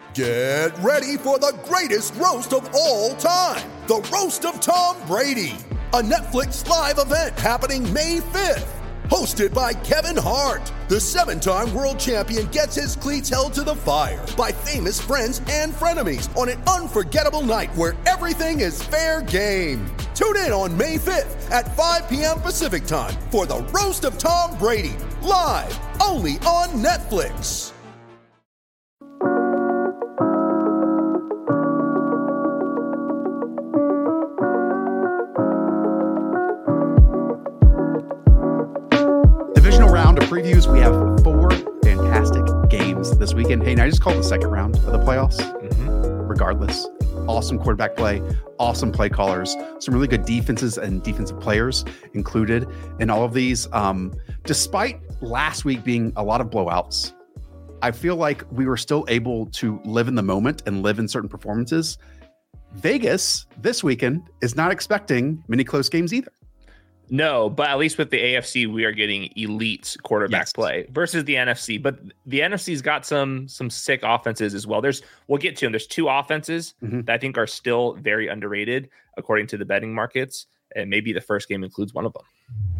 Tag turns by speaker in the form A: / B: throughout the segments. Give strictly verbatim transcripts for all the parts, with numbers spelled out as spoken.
A: Get ready for the greatest roast of all time, the Roast of Tom Brady, a Netflix live event happening May fifth. Hosted by Kevin Hart, the seven-time world champion gets his cleats held to the fire by famous friends and frenemies on an unforgettable night where everything is fair game. Tune in on May fifth at five p.m. Pacific time for the Roast of Tom Brady, live only on Netflix.
B: Round of previews. We have four fantastic games this weekend. Hey, and I just called the second round of the playoffs. Mm-hmm. Regardless, awesome quarterback play, awesome play callers, some really good defenses and defensive players included in all of these. Um, despite last week being a lot of blowouts, I feel like we were still able to live in the moment and live in certain performances. Vegas this weekend is not expecting many close games either.
C: No, but at least with the A F C, we are getting elite quarterback
B: yes.
C: play versus the N F C. But the N F C's got some some sick offenses as well. There's we'll get to them. There's two offenses mm-hmm. that I think are still very underrated according to the betting markets, and maybe the first game includes one of them.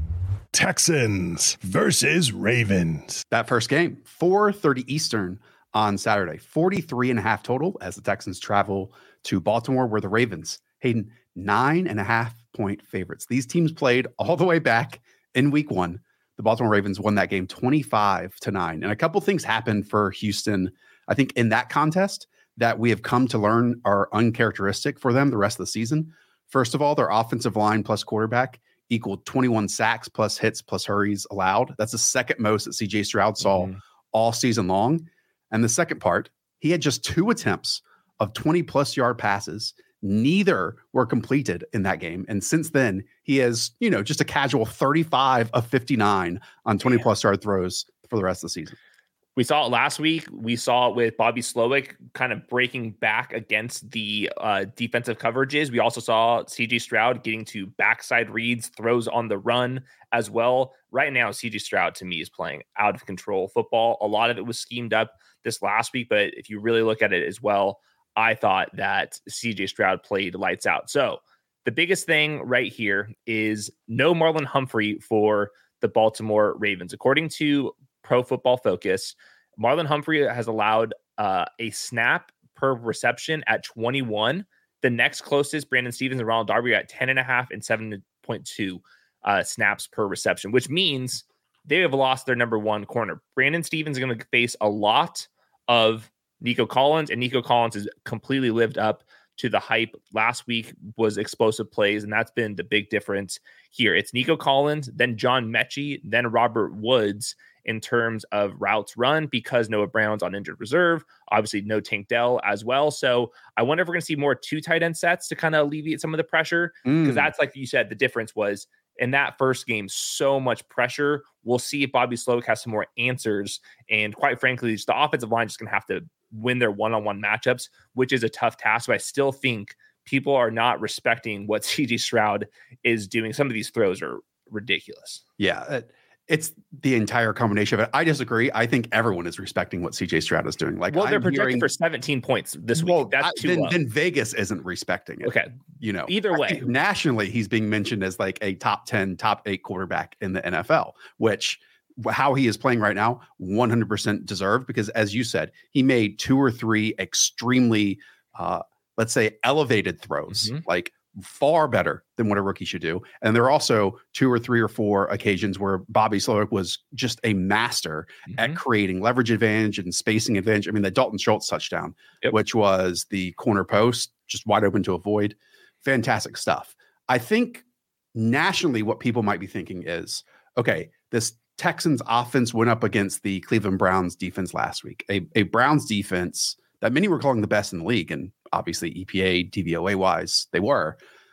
D: Texans versus Ravens.
B: That first game, four thirty Eastern on Saturday, forty-three and a half total as the Texans travel to Baltimore, where the Ravens, Hayden, nine and a half point favorites. These teams played all the way back in week one. The Baltimore Ravens won that game twenty-five to nine. And a couple things happened for Houston, I think, in that contest that we have come to learn are uncharacteristic for them the rest of the season. First of all, their offensive line plus quarterback equaled twenty-one sacks plus hits plus hurries allowed. That's the second most that C J Stroud saw mm-hmm. all season long. And the second part, he had just two attempts of twenty plus yard passes. Neither were completed in that game. And since then, he has, you know, just a casual thirty-five of fifty-nine on twenty plus yard throws for the rest of the season.
C: We saw it last week. We saw it with Bobby Slowick kind of breaking back against the uh, defensive coverages. We also saw C J Stroud getting to backside reads, throws on the run as well. Right now, C J Stroud to me is playing out of control football. A lot of it was schemed up this last week, but if you really look at it as well, I thought that C J Stroud played lights out. So the biggest thing right here is no Marlon Humphrey for the Baltimore Ravens. According to Pro Football Focus, Marlon Humphrey has allowed uh, a snap per reception at twenty-one. The next closest, Brandon Stevens and Ronald Darby, are at ten and a half and seven point two uh, snaps per reception, which means they have lost their number one corner. Brandon Stevens is going to face a lot of Nico Collins, and Nico Collins has completely lived up to the hype. Last week was explosive plays, and that's been the big difference here. It's Nico Collins, then John Mechie, then Robert Woods in terms of routes run because Noah Brown's on injured reserve. Obviously, no Tank Dell as well. So I wonder if we're going to see more two tight end sets to kind of alleviate some of the pressure because mm. that's, like you said, the difference was in that first game, so much pressure. We'll see if Bobby Slowick has some more answers. And quite frankly, just the offensive line is just going to have to win their one-on-one matchups, which is a tough task. But I still think people are not respecting what C J Stroud is doing. Some of these throws are ridiculous.
B: Yeah, it's the entire combination of it. I disagree. I think everyone is respecting what C J Stroud is doing. Like,
C: well, they're
B: I'm
C: projected
B: hearing,
C: for seventeen points this week.
B: Well,
C: That's
B: I,
C: too
B: then,
C: low.
B: then Vegas isn't respecting it.
C: Okay,
B: you know,
C: either
B: I
C: way,
B: think nationally, he's being mentioned as like a top ten, top eight quarterback in the N F L, which how he is playing right now, one hundred percent deserved because, as you said, he made two or three extremely, uh, let's say, elevated throws, mm-hmm. like far better than what a rookie should do. And there are also two or three or four occasions where Bobby Slowick was just a master mm-hmm. at creating leverage advantage and spacing advantage. I mean, the Dalton Schultz touchdown, yep. which was the corner post, just wide open to avoid. Fantastic stuff. I think nationally what people might be thinking is, okay, this Texans offense went up against the Cleveland Browns defense last week, a, a Browns defense that many were calling the best in the league. And obviously E P A, D V O A wise, they were.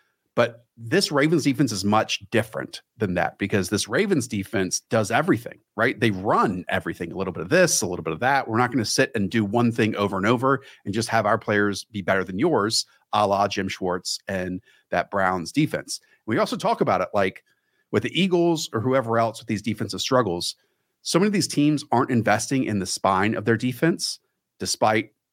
B: But this Ravens defense is much different than that because this Ravens defense does everything, right? They run everything, a little bit of this, a little bit of that. We're not going to sit and do one thing over and over and just have our players be better than yours, a la Jim Schwartz and that Browns defense. We also talk about it like with the Eagles or whoever else with these defensive struggles. So many of these teams aren't investing in the spine of their defense, despite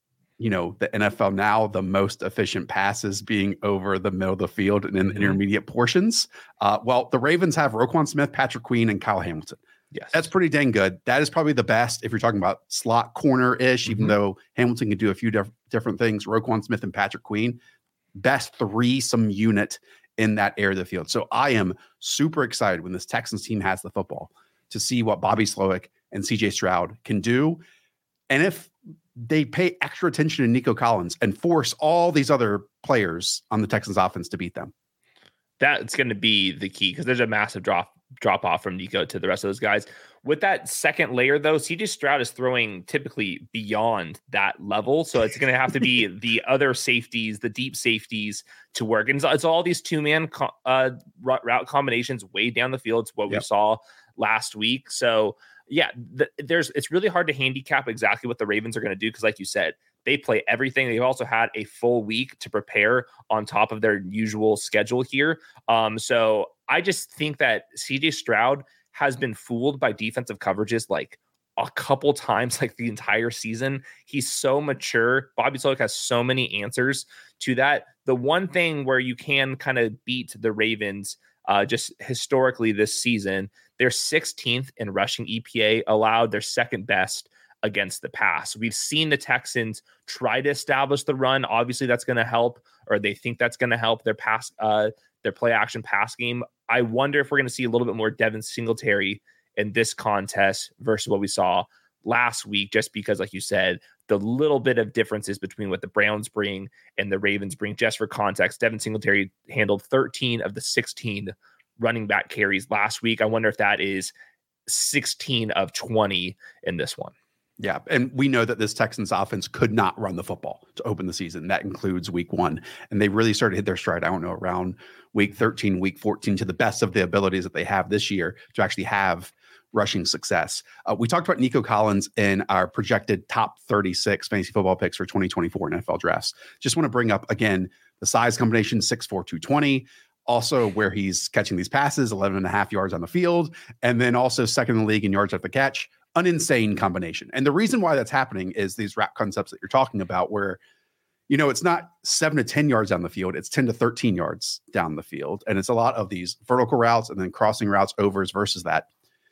B: you know, the N F L now, the most efficient passes being over the middle of the field and in the mm-hmm. intermediate portions. Uh, well, the Ravens have Roquan Smith, Patrick Queen, and Kyle Hamilton.
C: Yes.
B: That's pretty dang good. That is probably the best if you're talking about slot corner-ish, mm-hmm. even though Hamilton can do a few diff- different things. Roquan Smith and Patrick Queen, best threesome unit in that area of the field. So I am super excited when this Texans team has the football to see what Bobby Slowick and C J Stroud can do. And if they pay extra attention to Nico Collins and force all these other players on the Texans offense to beat them.
C: That's going to be the key because there's a massive drop drop off from Nico to the rest of those guys. With that second layer, though, C J Stroud is throwing typically beyond that level. So it's going to have to be the other safeties, the deep safeties to work. And it's, it's all these two-man co- uh, route combinations way down the field. It's what yep. we saw last week. So yeah, the, there's it's really hard to handicap exactly what the Ravens are going to do because, like you said, they play everything. They've also had a full week to prepare on top of their usual schedule here. Um, so I just think that C J Stroud has been fooled by defensive coverages like a couple times, like the entire season. He's so mature. Bobby Slowick has so many answers to that. The one thing where you can kind of beat the Ravens uh, just historically this season, they're sixteenth in rushing E P A allowed. They're second best against the pass. We've seen the Texans try to establish the run. Obviously, that's going to help, or they think that's going to help their pass, uh, their play action pass game. I wonder if we're going to see a little bit more Devin Singletary in this contest versus what we saw last week, just because, like you said, the little bit of differences between what the Browns bring and the Ravens bring. Just for context, Devin Singletary handled thirteen of the sixteen running back carries last week. I wonder if that is sixteen of twenty in this one.
B: Yeah, and we know that this Texans offense could not run the football to open the season. That includes week one. And they really started to hit their stride, I don't know, around week thirteen, week fourteen, to the best of the abilities that they have this year to actually have rushing success. Uh, we talked about Nico Collins in our projected top thirty-six fantasy football picks for twenty twenty-four N F L drafts. Just want to bring up, again, the size combination, six four, two twenty. Also where he's catching these passes, eleven and a half yards on the field. And then also second in the league in yards after the catch. An insane combination. And the reason why that's happening is these wrap concepts that you're talking about where, you know, it's not seven to ten yards down the field. It's ten to thirteen yards down the field. And it's a lot of these vertical routes and then crossing routes, overs versus that.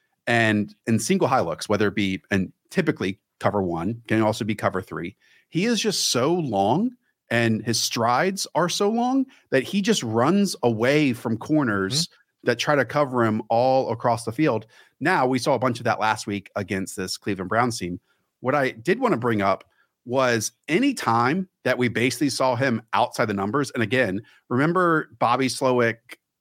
B: And in single high looks, whether it be, and typically cover one, can also be cover three. He is just so long and his strides are so long that he just runs away from corners mm-hmm. that try to cover him all across the field. Now, we saw a bunch of that last week against this Cleveland Browns team. What I did want to bring up was any time that we basically saw him outside the numbers. And again, remember Bobby Slowick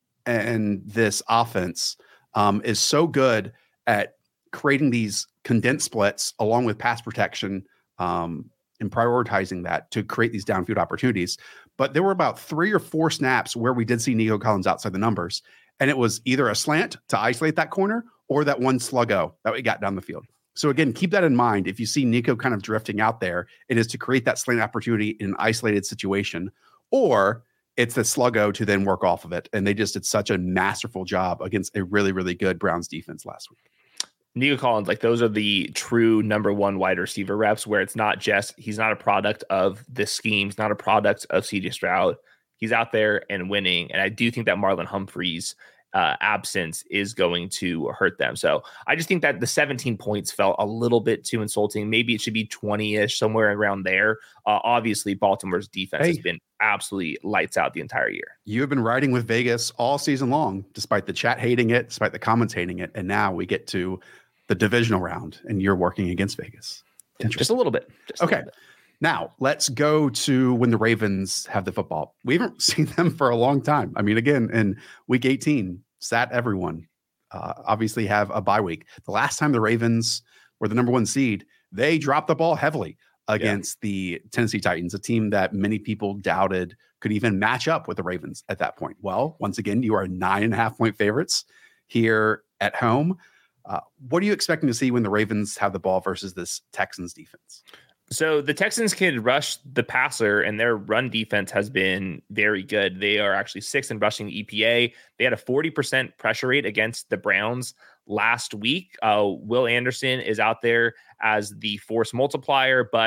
B: and this offense um, is so good at creating these condensed splits along with pass protection um, and prioritizing that to create these downfield opportunities. But there were about three or four snaps where we did see Nico Collins outside the numbers. And it was either a slant to isolate that corner or that one sluggo that we got down the field. So again, keep that in mind. If you see Nico kind of drifting out there, it is to create that slant opportunity in an isolated situation, or it's the sluggo to then work off of it. And they just did such a masterful job against a really, really good Browns defense last week.
C: Nico Collins, like those are the true number one wide receiver reps where it's not just, he's not a product of this scheme. He's not a product of C J Stroud. He's out there and winning. And I do think that Marlon Humphrey's uh, absence is going to hurt them. So I just think that the seventeen points felt a little bit too insulting. Maybe it should be twenty-ish, somewhere around there. Uh, obviously, Baltimore's defense hey. has been absolutely lights out the entire year.
B: You have been riding with Vegas all season long, despite the chat hating it, despite the comments hating it. And now we get to the divisional round and you're working against Vegas.
C: Just a little bit. Just
B: okay.
C: Little bit.
B: Now let's go to when the Ravens have the football. We haven't seen them for a long time. I mean, again, in week eighteen, sat everyone uh, obviously have a bye week. The last time the Ravens were the number one seed, they dropped the ball heavily against yeah. the Tennessee Titans, a team that many people doubted could even match up with the Ravens at that point. Well, once again, you are nine and a half point favorites here at home. Uh, what are you expecting to see when the Ravens have the ball versus this Texans defense?
C: So the Texans can rush the passer, and their run defense has been very good. They are actually sixth in rushing E P A. They had a forty percent pressure rate against the Browns last week. Uh, Will Anderson is out there as the force multiplier, but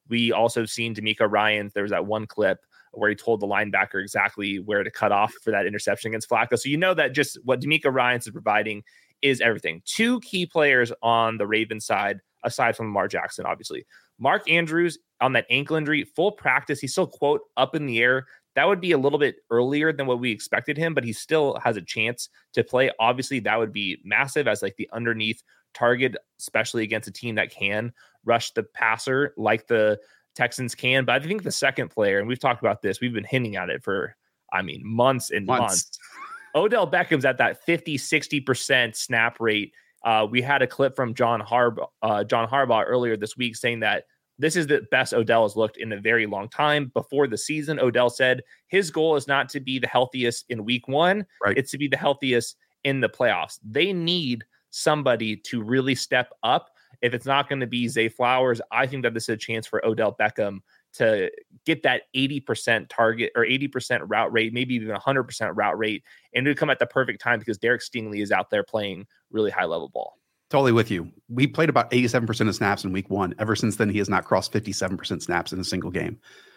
C: We also seen D'Amico Ryans. There was that one clip where he told the linebacker exactly where to cut off for that interception against Flacco. So you know that just what D'Amico Ryans is providing is everything. Two key players on the Ravens side, aside from Lamar Jackson, obviously. Mark Andrews on that ankle injury, full practice. He's still, quote, up in the air. That would be a little bit earlier than what we expected him, but he still has a chance to play. Obviously, that would be massive as like the underneath target, especially against a team that can rush the passer like the Texans can. But I think the second player, and we've talked about this, we've been hinting at it for, I mean, months and months. months. Odell Beckham's at that fifty, sixty percent snap rate. Uh, we had a clip from John Harbaugh, uh, John Harbaugh earlier this week saying that this is the best Odell has looked in a very long time. Before the season, Odell said his goal is not to be the healthiest in week one. Right. It's to be the healthiest in the playoffs. They need somebody to really step up. If it's not going to be Zay Flowers, I think that this is a chance for Odell Beckham to get that eighty percent target or eighty percent route rate, maybe even one hundred percent route rate, and it would come at the perfect time because Derek Stingley is out there playing really high level ball.
B: Totally with you. We played about eighty-seven percent of snaps in week one. Ever since then, he has not crossed fifty-seven percent snaps in a single game.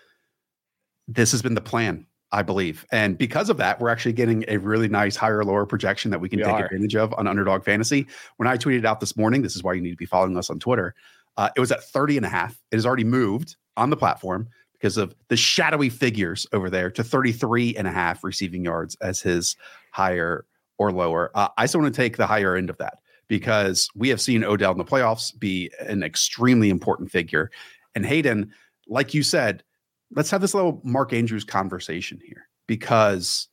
B: This has been the plan, I believe. And because of that, we're actually getting a really nice higher lower projection that we can we take are. advantage of on Underdog Fantasy. When I tweeted out this morning, this is why you need to be following us on Twitter. Uh, it was at thirty and a half. It has already moved on the platform because of the shadowy figures over there to thirty-three and a half receiving yards as his higher or lower. Uh, I still want to take the higher end of that because we have seen Odell in the playoffs be an extremely important figure. And Hayden, like you said, let's have this little Mark Andrews conversation here because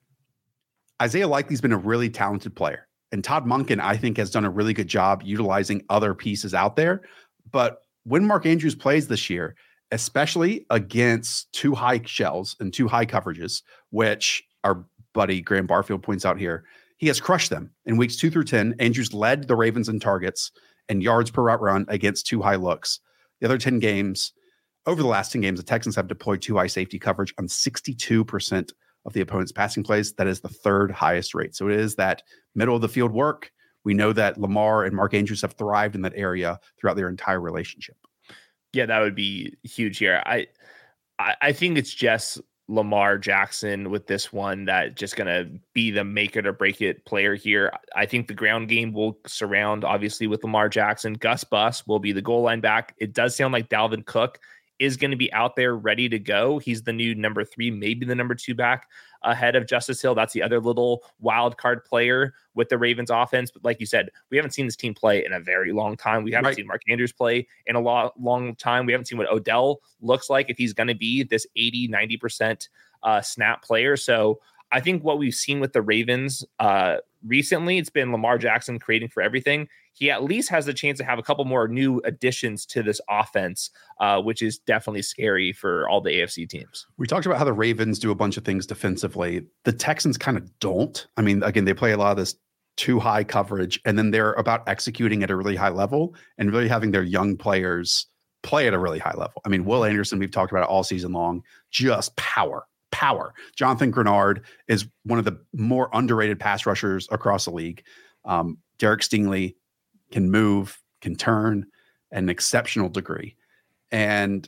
B: Isaiah Likely's been a really talented player. And Todd Monken, I think, has done a really good job utilizing other pieces out there. But when Mark Andrews plays this year, especially against two high shells and two high coverages, which our buddy Graham Barfield points out here, he has crushed them in weeks two through ten. Andrews led the Ravens in targets and yards per route run against two high looks. The other ten games, over the last ten games, the Texans have deployed two high safety coverage on sixty-two percent of the opponent's passing plays. That is the third highest rate. So it is that middle of the field work. We know that Lamar and Mark Andrews have thrived in that area throughout their entire relationship.
C: Yeah, that would be huge here. I, I, I think it's just Lamar Jackson with this one that just going to be the make it or break it player here. I think the ground game will surround, obviously, with Lamar Jackson. Gus Bus will be the goal line back. It does sound like Dalvin Cook is going to be out there ready to go. He's the new number three, maybe the number two back ahead of Justice Hill. That's the other little wild card player with the Ravens offense. But like you said, we haven't seen this team play in a very long time. We haven't right. seen Mark Andrews play in a lot, long time. We haven't seen what Odell looks like if he's going to be this eighty, ninety percent uh, snap player. So I think what we've seen with the Ravens uh, recently, it's been Lamar Jackson creating for everything. He at least has the chance to have a couple more new additions to this offense, uh, which is definitely scary for all the A F C teams.
B: We talked about how the Ravens do a bunch of things defensively. The Texans kind of don't. I mean, again, they play a lot of this too high coverage, and then they're about executing at a really high level and really having their young players play at a really high level. I mean, Will Anderson, we've talked about it all season long, just power. Power. Jonathan Grenard is one of the more underrated pass rushers across the league. Um, Derek Stingley can move, can turn at an exceptional degree. And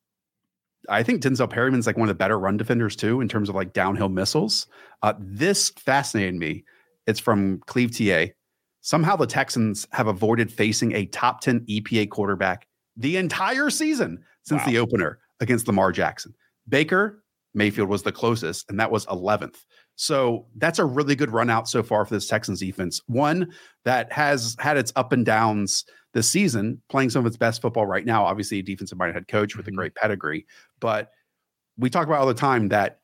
B: I think Denzel Perryman's like one of the better run defenders too, in terms of like downhill missiles. Uh, this fascinated me. It's from Cleve T A. Somehow the Texans have avoided facing a top ten E P A quarterback the entire season since wow. the opener against Lamar Jackson. Baker Mayfield was the closest, and that was eleventh. So that's a really good run out so far for this Texans defense. One that has had its up and downs this season, playing some of its best football right now. Obviously, a defensive-minded head coach with a great pedigree. But we talk about all the time that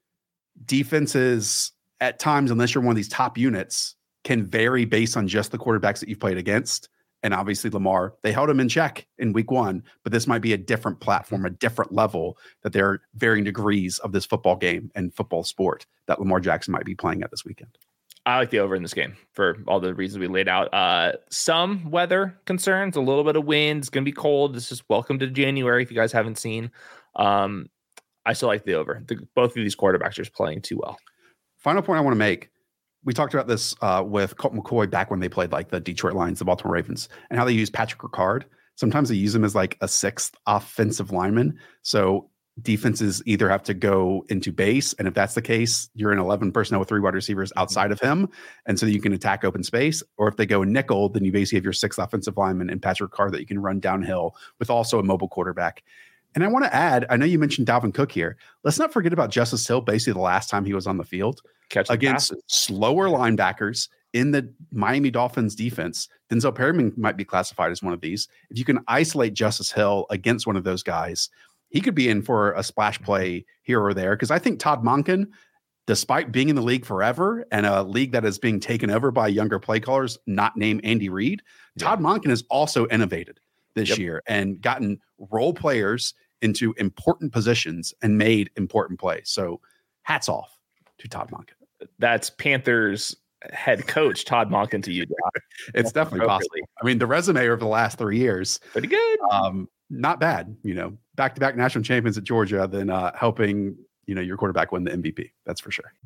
B: defenses at times, unless you're one of these top units, can vary based on just the quarterbacks that you've played against. And obviously Lamar, they held him in check in week one, but this might be a different platform, a different level that there are varying degrees of this football game and football sport that Lamar Jackson might be playing at this weekend.
C: I like the over in this game for all the reasons we laid out. Uh, some weather concerns, a little bit of wind. It's going to be cold. This is welcome to January if you guys haven't seen. Um, I still like the over. The, both of these quarterbacks are just playing too well.
B: Final point I want to make. We talked about this uh, with Colt McCoy back when they played like the Detroit Lions, the Baltimore Ravens, and how they used Patrick Ricard sometimes they use him as like a sixth offensive lineman. So defenses either have to go into base, and if that's the case, you're in eleven personnel with three wide receivers outside of him, and so you can attack open space. Or if they go nickel, then you basically have your sixth offensive lineman and Patrick Carr that you can run downhill with also a mobile quarterback. And I want to add, I know you mentioned Dalvin Cook here. Let's not forget about Justice Hill, basically the last time he was on the field
C: Catch
B: against passes. slower linebackers in the Miami Dolphins defense. Denzel Perryman might be classified as one of these. If you can isolate Justice Hill against one of those guys, he could be in for a splash play here or there. Because I think Todd Monken, despite being in the league forever and a league that is being taken over by younger play callers, not named Andy Reid, yeah. Todd Monken has also innovated this yep. year and gotten role players into important positions and made important plays. So hats off to Todd Monken.
C: That's Panthers head coach Todd Monken to you.
B: It's definitely possible. I mean, the resume over the last three years,
C: pretty good.
B: Um, not bad, you know, back-to-back national champions at Georgia, then uh, helping, you know, your quarterback win the M V P. That's for sure.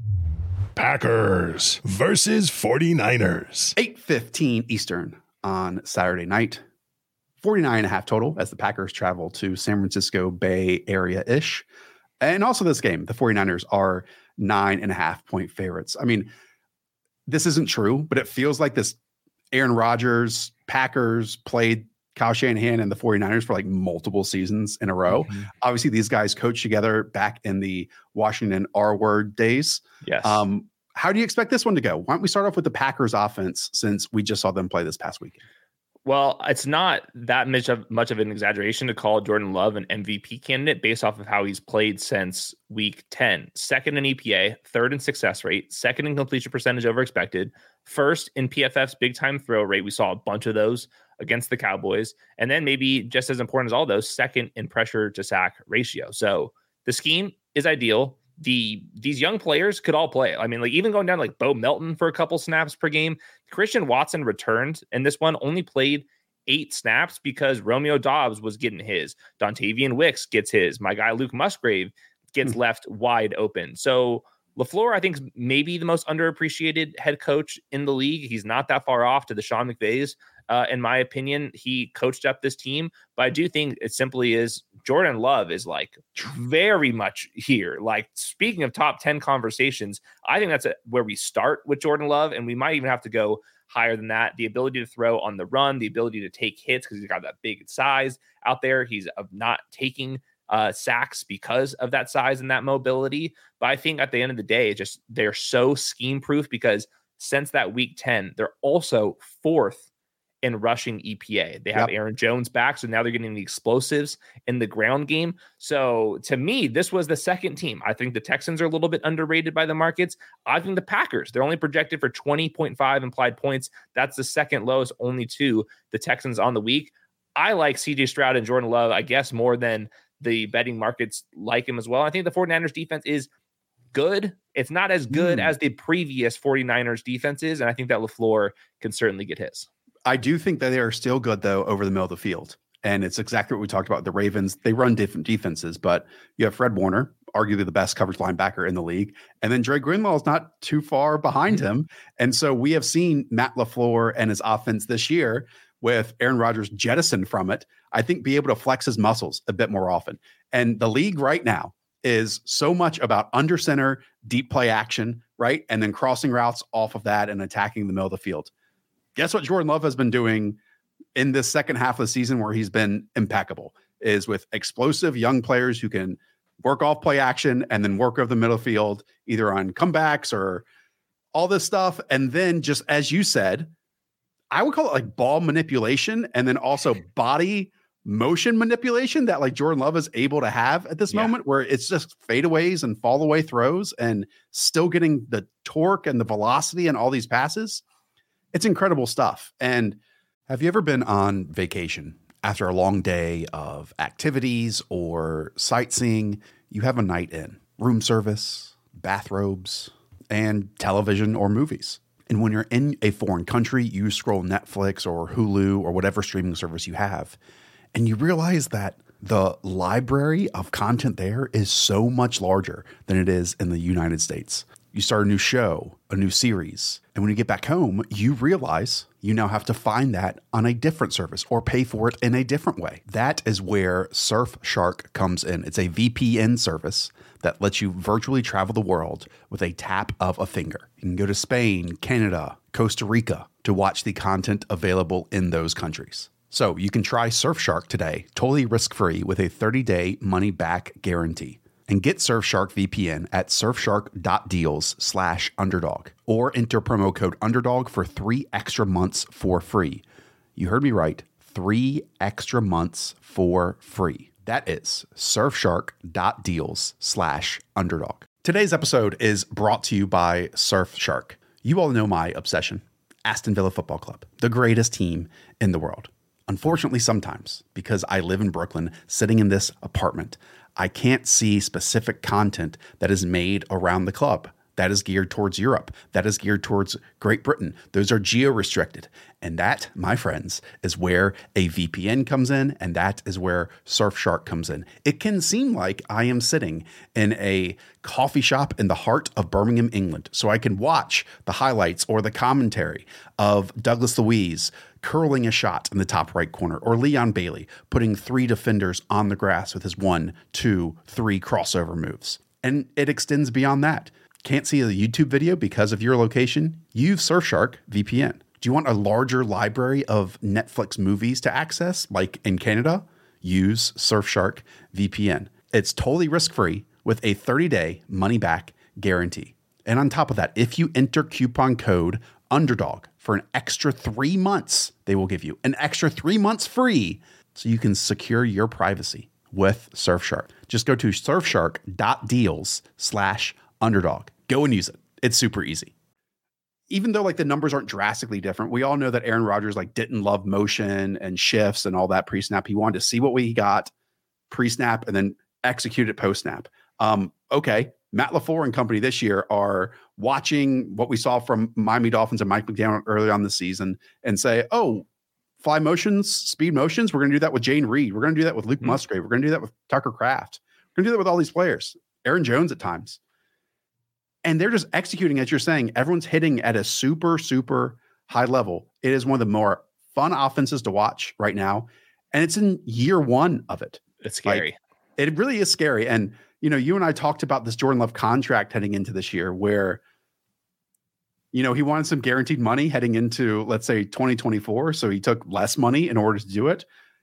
D: Packers versus forty-niners.
B: eight fifteen Eastern on Saturday night. forty-nine and a half total as the Packers travel to San Francisco Bay Area-ish. And also this game, the forty-niners are nine and a half point favorites. I mean, this isn't true, but it feels like this Aaron Rodgers, Packers played Kyle Shanahan and the forty-niners for like multiple seasons in a row. Mm-hmm. Obviously, these guys coached together back in the Washington R-word days.
C: Yes.
B: Um, how do you expect this one to go? Why don't we start off with the Packers offense since we just saw them play this past weekend?
C: Well, it's not that much of much of an exaggeration to call Jordan Love an M V P candidate based off of how he's played since week ten. Second in E P A, third in success rate, second in completion percentage over expected, first in P F F's big time throw rate. We saw a bunch of those against the Cowboys. And then maybe just as important as all those, second in pressure to sack ratio. So the scheme is ideal. The these young players could all play. I mean, like even going down like Bo Melton for a couple snaps per game. Christian Watson returned, and this one only played eight snaps because Romeo Doubs was getting his. Dontavian Wicks gets his. My guy Luke Musgrave gets hmm. left wide open. So LaFleur, I think, is maybe the most underappreciated head coach in the league. He's not that far off to the Sean McVays. Uh, in my opinion, he coached up this team, but I do think it simply is Jordan Love is like very much here. Like speaking of top ten conversations, I think that's a, where we start with Jordan Love, and we might even have to go higher than that. The ability to throw on the run, the ability to take hits because he's got that big size out there. He's of not taking uh, sacks because of that size and that mobility. But I think at the end of the day, it's just they're so scheme proof because since that week ten, they're also fourth in rushing E P A. They have yep. Aaron Jones back, so now they're getting the explosives in the ground game. So to me, this was the second team. I think the Texans are a little bit underrated by the markets. I think the Packers, they're only projected for twenty point five implied points. That's the second lowest, only to the Texans on the week. I like C J Stroud and Jordan Love, I guess, more than the betting markets like him as well. I think the forty-niners defense is good. It's not as good mm. as the previous forty-niners defenses, and I think that LaFleur can certainly get his.
B: I do think that they are still good, though, over the middle of the field. And it's exactly what we talked about. The Ravens, they run different defenses, but you have Fred Warner, arguably the best coverage linebacker in the league. And then Dre Greenlaw is not too far behind him. And so we have seen Matt LaFleur and his offense this year with Aaron Rodgers jettisoned from it, I think be able to flex his muscles a bit more often. And the league right now is so much about under center, deep play action, right? And then crossing routes off of that and attacking the middle of the field. Guess what Jordan Love has been doing in this second half of the season where he's been impeccable is with explosive young players who can work off play action and then work over the middle field, either on comebacks or all this stuff. And then just as you said, I would call it like ball manipulation and then also body motion manipulation that like Jordan Love is able to have at this yeah. moment where it's just fadeaways and fall away throws and still getting the torque and the velocity and all these passes. It's incredible stuff. And have you ever been on vacation after a long day of activities or sightseeing? You have a night in, room service, bathrobes, and television or movies. And when you're in a foreign country, you scroll Netflix or Hulu or whatever streaming service you have, and you realize that the library of content there is so much larger than it is in the United States. you start a new show, a new series. And when you get back home, you realize you now have to find that on a different service or pay for it in a different way. That is where Surfshark comes in. It's a V P N service that lets you virtually travel the world with a tap of a finger. You can go to Spain, Canada, Costa Rica to watch the content available in those countries. So you can try Surfshark today, totally risk-free with a thirty-day money-back guarantee. And get Surfshark V P N at surfshark.deals slash underdog or enter promo code underdog for three extra months for free. You heard me right. Three extra months for free. That is surfshark.deals slash underdog. Today's episode is brought to you by Surfshark. You all know my obsession. Aston Villa Football Club, the greatest team in the world. Unfortunately, sometimes, because I live in Brooklyn, sitting in this apartment, I can't see specific content that is made around the club. That is geared towards Europe. That is geared towards Great Britain. Those are geo-restricted. And that, my friends, is where a V P N comes in, and that is where Surfshark comes in. It can seem like I am sitting in a coffee shop in the heart of Birmingham, England, so I can watch the highlights or the commentary of Douglas Luiz curling a shot in the top right corner, or Leon Bailey putting three defenders on the grass with his one, two, three crossover moves. And it extends beyond that. Can't see a YouTube video because of your location? Use Surfshark V P N. Do you want a larger library of Netflix movies to access, like in Canada? Use Surfshark V P N. It's totally risk-free with a thirty-day money-back guarantee. And on top of that, if you enter coupon code underdog for an extra three months, they will give you an extra three months free so you can secure your privacy with Surfshark. Just go to surfshark.deals slash underdog. Go and use it. It's super easy. Even though like the numbers aren't drastically different, we all know that Aaron Rodgers like didn't love motion and shifts and all that pre-snap. He wanted to see what we got pre-snap and then execute it post-snap. Um, okay. Matt LaFleur and company this year are watching what we saw from Miami Dolphins and Mike McDaniel early on the season and say, oh, fly motions, speed motions. We're going to do that with Jane Reed. We're going to do that with Luke mm-hmm. Musgrave. We're going to do that with Tucker Kraft. We're going to do that with all these players. Aaron Jones at times. And they're just executing, as you're saying, everyone's hitting at a super, super high level. It is one of the more fun offenses to watch right now. And it's in year one of it.
C: It's scary.
B: Like, it really is scary. And, you know, you and I talked about this Jordan Love contract heading into this year where, you know, he wanted some guaranteed money heading into, let's say, twenty twenty-four. So he took less money in order to do it.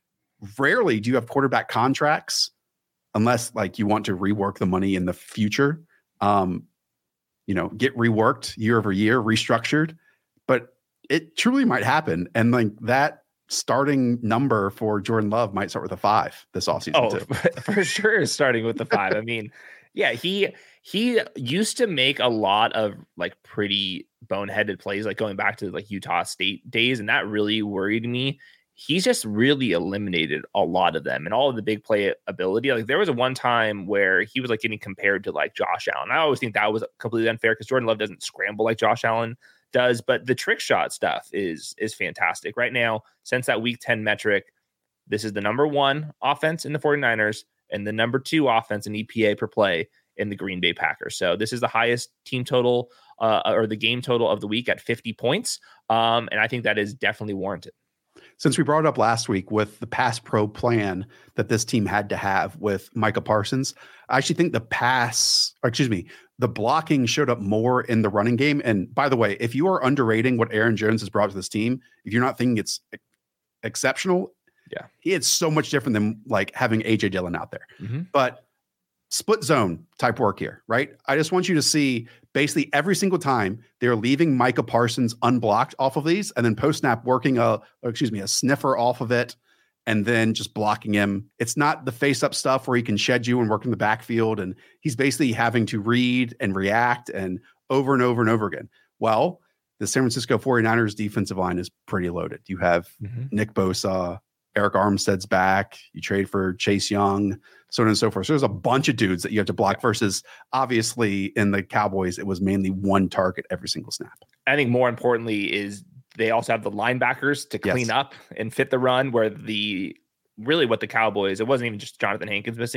B: Rarely do you have quarterback contracts unless like you want to rework the money in the future. Um, you know, get reworked year over year, restructured, but it truly might happen. And like that starting number for Jordan Love might start with a five this offseason.
C: Oh,
B: too.
C: For sure. Starting with the five. I mean, yeah, he, he used to make a lot of like pretty boneheaded plays, like going back to like Utah State days. And that really worried me. He's just really eliminated a lot of them and all of the big play ability. Like there was a one time where he was like getting compared to like Josh Allen. I always think that was completely unfair because Jordan Love doesn't scramble like Josh Allen does, but the trick shot stuff is, is fantastic right now. Since that week ten metric, this is the number one offense in the 49ers and the number two offense in E P A per play in the Green Bay Packers. So this is the highest team total uh, or the game total of the week at fifty points. Um, and I think that is definitely warranted.
B: Since we brought it up last week with the pass pro plan that this team had to have with Micah Parsons, I actually think the pass, or excuse me, the blocking showed up more in the running game. And by the way, if you are underrating what Aaron Jones has brought to this team, if you're not thinking it's exceptional,
C: yeah,
B: he is so much different than like having A J Dillon out there.
C: Mm-hmm.
B: But split zone type work here, right? I just want you to see basically every single time they're leaving Micah Parsons unblocked off of these and then post snap working a, or excuse me, a sniffer off of it and then just blocking him. It's not the face up stuff where he can shed you and work in the backfield. And he's basically having to read and react and over and over and over again. Well, the San Francisco 49ers defensive line is pretty loaded. You have mm-hmm. Nick Bosa, Eric Armstead's back. You trade for Chase Young, so on and so forth. So there's a bunch of dudes that you have to block versus obviously in the Cowboys, it was mainly one target every single snap.
C: I think more importantly is they also have the linebackers to clean yes. up and fit the run where the really what the Cowboys, it wasn't even just Jonathan Hankins missing.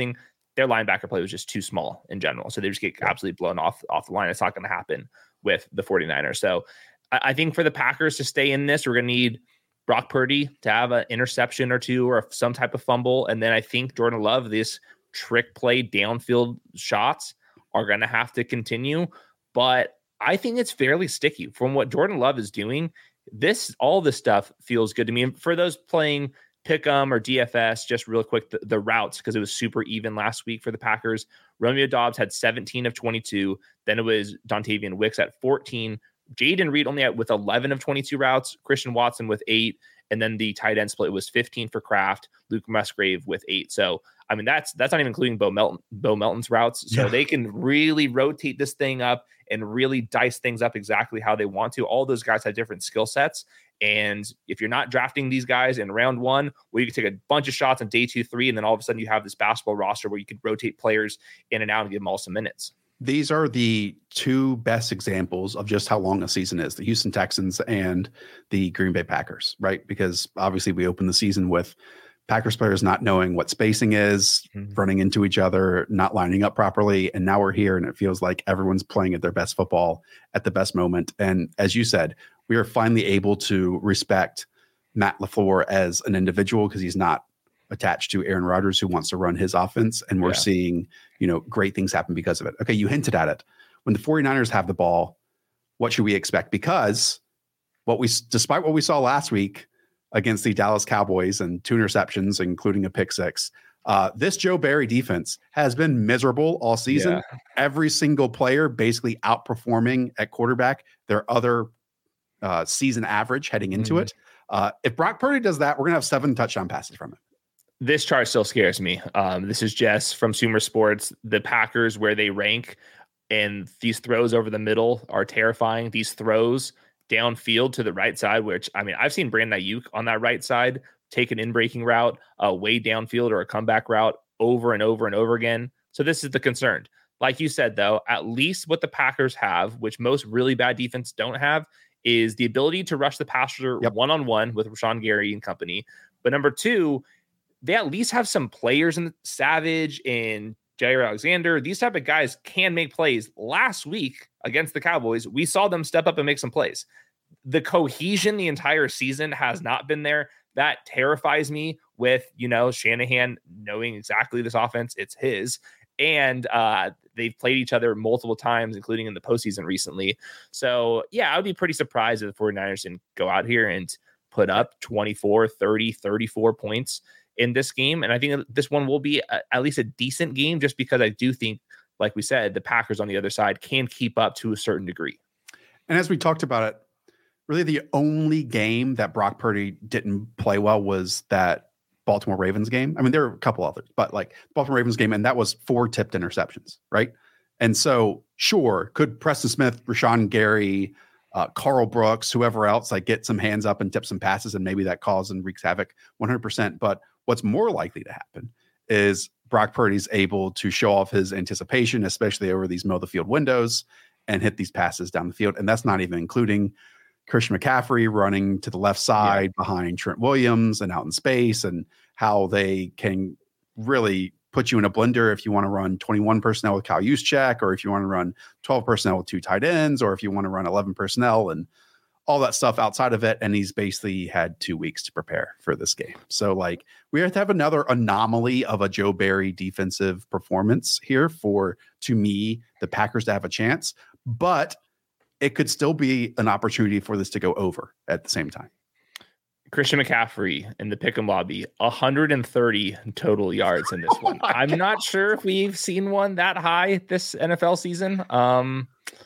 C: their linebacker play was just too small in general. So they just get absolutely blown off, off the line. It's not going to happen with the 49ers. So I, I think for the Packers to stay in this, we're going to need Brock Purdy to have an interception or two or some type of fumble. And then I think Jordan Love, this trick play downfield shots are going to have to continue. But I think it's fairly sticky from what Jordan Love is doing. This, all this stuff feels good to me. And for those playing Pick'em or D F S, just real quick, the, the routes, because it was super even last week for the Packers. Romeo Doubs had seventeen of twenty-two. Then it was Dontavian Wicks at fourteen. Jaden Reed only had with eleven of twenty-two routes. Christian Watson with eight. And then the tight end split was fifteen for Kraft. Luke Musgrave with eight. So, I mean, that's that's not even including Bo Melton, Bo Melton's routes. So yeah. They can really rotate this thing up and really dice things up exactly how they want to. All those guys have different skill sets. And if you're not drafting these guys in round one, well, you can take a bunch of shots on day two, three, and then all of a sudden you have this basketball roster where you could rotate players in and out and give them all some minutes.
B: These are the two best examples of just how long a season is, the Houston Texans and the Green Bay Packers, right? Because obviously we opened the season with Packers players not knowing what spacing is, mm-hmm. running into each other, not lining up properly. And now we're here and it feels like everyone's playing at their best football at the best moment. And as you said, we are finally able to respect Matt LaFleur as an individual because he's not attached to Aaron Rodgers, who wants to run his offense. And we're yeah. seeing, you know, great things happen because of it. Okay, you hinted at it. When the 49ers have the ball, what should we expect? Because what we, despite what we saw last week against the Dallas Cowboys and two interceptions, including a pick six, uh, this Joe Barry defense has been miserable all season. Yeah. Every single player basically outperforming at quarterback their other uh, season average heading into mm-hmm. it. Uh, if Brock Purdy does that, we're going to have seven touchdown passes from it.
C: This chart still scares me. Um, this is Jess from Sumer Sports. The Packers, where they rank, and these throws over the middle are terrifying. These throws downfield to the right side, which, I mean, I've seen Brandon Ayuk on that right side take an in-breaking route, a way downfield or a comeback route over and over and over again. So this is the concern. Like you said, though, at least what the Packers have, which most really bad defense don't have, is the ability to rush the passer yep. one-on-one with Rashawn Gary and company. But number two, they at least have some players in Savage and Jair Alexander. These type of guys can make plays. Last week against the Cowboys, we saw them step up and make some plays. The cohesion the entire season has not been there. That terrifies me with, you know, Shanahan knowing exactly this offense, it's his. And uh, they've played each other multiple times, including in the postseason recently. So, yeah, I would be pretty surprised if the 49ers didn't go out here and put up twenty-four, thirty, thirty-four points in this game. And I think this one will be a, at least a decent game, just because I do think, like we said, the Packers on the other side can keep up to a certain degree.
B: And as we talked about it, really the only game that Brock Purdy didn't play well was that Baltimore Ravens game. I mean, there were a couple others, but like Baltimore Ravens game, and that was four tipped interceptions, right? And so, sure, could Preston Smith, Rashawn Gary, uh, Carl Brooks, whoever else, like get some hands up and tip some passes, and maybe that causes and wreaks havoc one hundred percent. But what's more likely to happen is Brock Purdy's able to show off his anticipation, especially over these middle of the field windows, and hit these passes down the field. And that's not even including Christian McCaffrey running to the left side yeah. behind Trent Williams and out in space, and how they can really put you in a blender if you want to run twenty-one personnel with Kyle Juszczyk, or if you want to run twelve personnel with two tight ends, or if you want to run eleven personnel and all that stuff outside of it. And he's basically had two weeks to prepare for this game. So like we have to have another anomaly of a Joe Barry defensive performance here for, to me, the Packers to have a chance, but it could still be an opportunity for this to go over at the same time.
C: Christian McCaffrey in the Pick'em lobby, one hundred thirty total yards in this oh one. I'm God. not sure if we've seen one that high this N F L season. Um,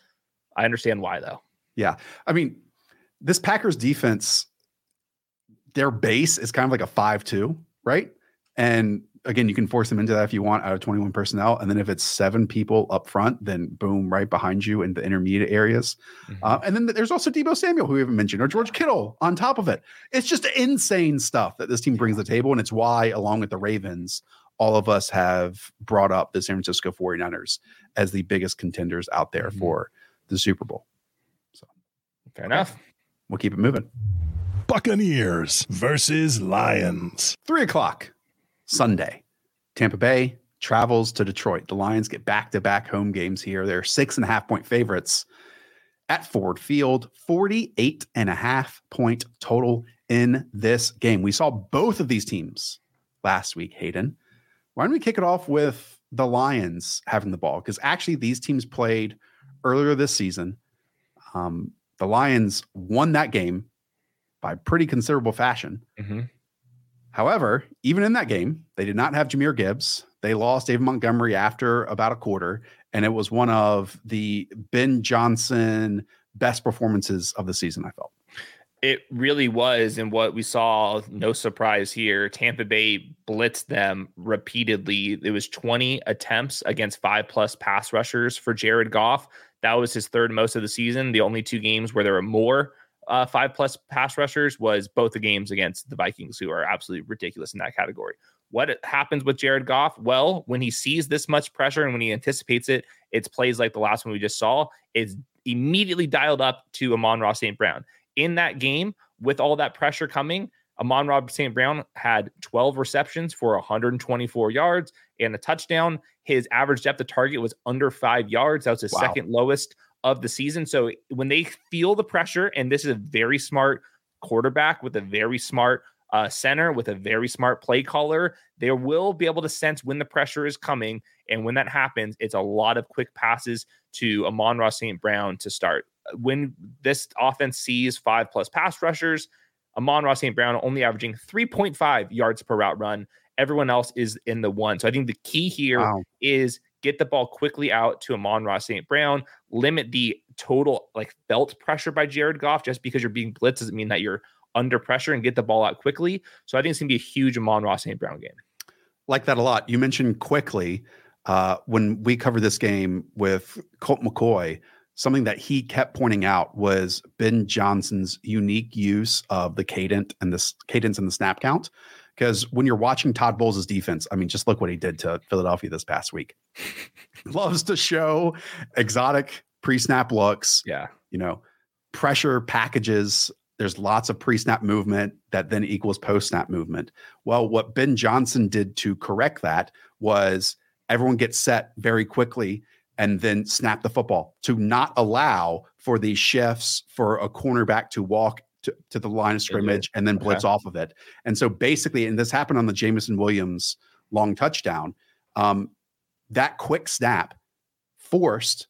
C: I understand why, though.
B: Yeah. I mean, this Packers defense, their base is kind of like a five two, right? And again, you can force them into that if you want out of twenty-one personnel. And then if it's seven people up front, then boom, right behind you in the intermediate areas. Mm-hmm. Uh, and then there's also Deebo Samuel, who we haven't mentioned, or George Kittle on top of it. It's just insane stuff that this team brings to the table. And it's why, along with the Ravens, all of us have brought up the San Francisco 49ers as the biggest contenders out there mm-hmm. for the Super Bowl. So
C: fair enough.
B: We'll keep it moving.
D: Buccaneers versus Lions.
B: Three o'clock Sunday. Tampa Bay, travels to Detroit. The Lions get back-to-back home games here. They're six and a half point favorites at Ford Field, forty-eight and a half point total in this game. We saw both of these teams last week, Hayden. Why don't we kick it off with the Lions having the ball? Because actually these teams played earlier this season. Um, the Lions won that game by pretty considerable fashion.
C: Mm-hmm.
B: However, even in that game, they did not have Jahmyr Gibbs. They lost David Montgomery after about a quarter, and it was one of the Ben Johnson best performances of the season, I felt.
C: It really was, and what we saw, no surprise here, Tampa Bay blitzed them repeatedly. It was twenty attempts against five-plus pass rushers for Jared Goff. That was his third most of the season. The only two games where there were more uh, five-plus pass rushers was both the games against the Vikings, who are absolutely ridiculous in that category. What happens with Jared Goff? Well, when he sees this much pressure and when he anticipates it, it's plays like the last one we just saw. It's immediately dialed up to Amon-Ra Saint Brown. In that game, with all that pressure coming, Amon-Ra Saint Brown had twelve receptions for one hundred twenty-four yards and a touchdown. His average depth of target was under five yards. That was his wow. second lowest of the season. So when they feel the pressure, and this is a very smart quarterback with a very smart uh, center, with a very smart play caller, they will be able to sense when the pressure is coming. And when that happens, it's a lot of quick passes to Amon-Ra Saint Brown to start. When this offense sees five plus pass rushers, Amon-Ra Saint Brown only averaging three point five yards per route run. Everyone else is in the one. So I think the key here wow. is get the ball quickly out to Amon-Ra Saint Brown, limit the total like felt pressure by Jared Goff. Just because you're being blitzed doesn't mean that you're under pressure, and get the ball out quickly. So I think it's going to be a huge Amon-Ra Saint Brown game.
B: Like that a lot. You mentioned quickly uh, when we covered this game with Colt McCoy, something that he kept pointing out was Ben Johnson's unique use of the cadence and the cadence and the snap count. Because when you're watching Todd Bowles' defense, I mean, just look what he did to Philadelphia this past week. Loves to show exotic pre-snap looks.
C: Yeah.
B: You know, pressure packages. There's lots of pre-snap movement that then equals post-snap movement. Well, what Ben Johnson did to correct that was everyone gets set very quickly and then snap the football to not allow for these shifts for a cornerback to walk to, to the line of scrimmage and then blitz okay. off of it. And so basically, and this happened on the Jameson Williams long touchdown, um, that quick snap forced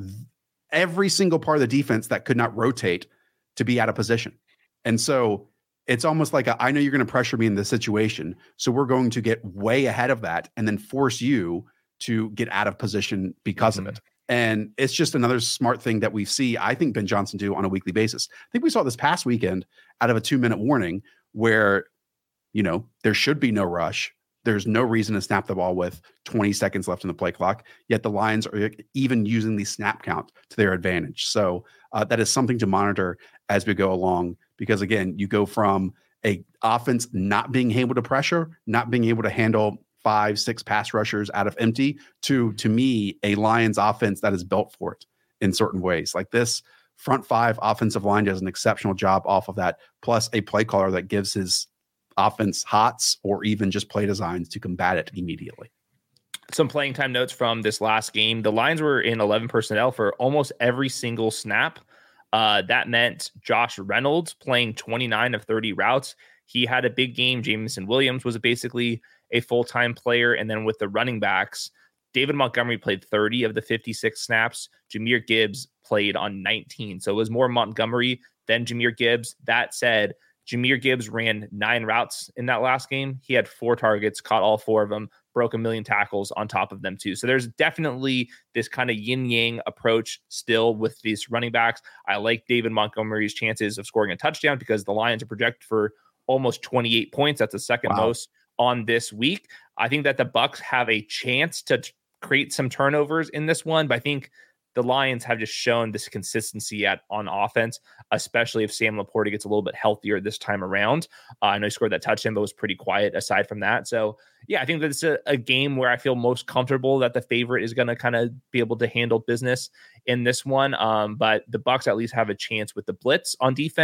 B: every single part of the defense that could not rotate to be out of position. And so it's almost like a, I know you're going to pressure me in this situation, so we're going to get way ahead of that and then force you to get out of position because mm-hmm. of it. And it's just another smart thing that we see, I think, Ben Johnson do on a weekly basis. I think we saw this past weekend out of a two-minute warning where, you know, there should be no rush. There's no reason to snap the ball with twenty seconds left in the play clock, yet the Lions are even using the snap count to their advantage. So uh, that is something to monitor as we go along, because, again, you go from a offense not being able to pressure, not being able to handle five, six pass rushers out of empty to, to me, a Lions offense that is built for it in certain ways. Like this front five offensive line does an exceptional job off of that, plus a play caller that gives his offense hots or even just play designs to combat it immediately.
C: Some playing time notes from this last game. The Lions were in eleven personnel for almost every single snap. Uh, that meant Josh Reynolds playing twenty-nine of thirty routes. He had a big game. Jameson Williams was basically a full-time player. And then with the running backs, David Montgomery played thirty of the fifty-six snaps. Jahmyr Gibbs played on nineteen. So it was more Montgomery than Jahmyr Gibbs. That said, Jahmyr Gibbs ran nine routes in that last game. He had four targets, caught all four of them, broke a million tackles on top of them too. So there's definitely this kind of yin-yang approach still with these running backs. I like David Montgomery's chances of scoring a touchdown because the Lions are projected for almost twenty-eight points. That's the second wow. most on this week. I think that the Bucs have a chance to t- create some turnovers in this one, but I think the Lions have just shown this consistency at on offense, especially if Sam Laporta gets a little bit healthier this time around. Uh, I know he scored that touchdown, but was pretty quiet aside from that. So yeah, I think that it's a, a game where I feel most comfortable that the favorite is going to kind of be able to handle business in this one. Um, but the Bucs at least have a chance with the blitz on defense